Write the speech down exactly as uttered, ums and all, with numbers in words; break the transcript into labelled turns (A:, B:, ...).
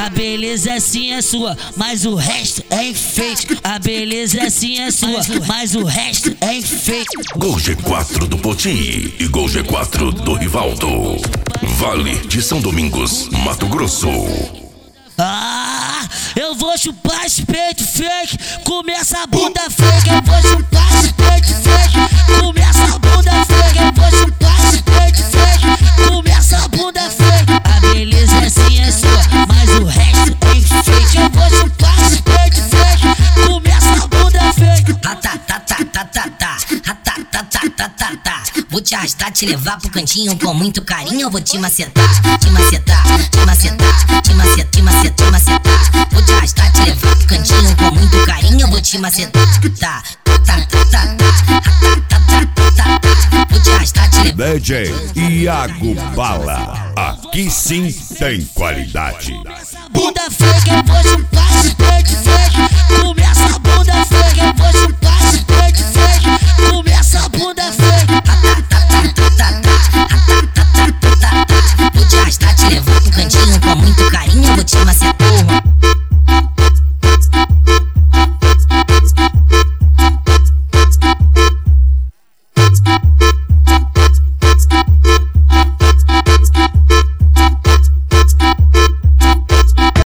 A: A beleza sim é sua, mas o resto é enfeite. A beleza sim é sua, mas o resto é enfeite.
B: Gol G quatro do Poti e Gol G quatro do Rivaldo. Vale de São Domingos, Mato Grosso.
A: Ah, eu vou chupar esse peito fake, começa a bunda fake. Eu vou chupar esse peito fake, começa a bunda fake. Eu vou chupar esse peito fake, começa a bunda fake. A beleza sim é sua, mas o resto é enfeite. Eu vou chupar esse peito fake, começa a bunda fake.
C: Tá, tá, tá, tá, tá, tá, tá, tá, tá, tá, tá, tá, tá. Vou te arrastar, te levar pro cantinho com muito carinho. Eu vou te macetar, te macetar, te macetar, te macetar, te macetar, te macetar. Vou te arrastar, te levar pro cantinho com muito carinho. Eu vou te macetar, tá, tá, tá, tá, tá, tá, tá, tá, tá. Vou te arrastar, te levar.
B: D J Iago Bala, aqui sim tem qualidade.
A: Bunda fake, eu vou chupar esse peito fake, começa a bunda.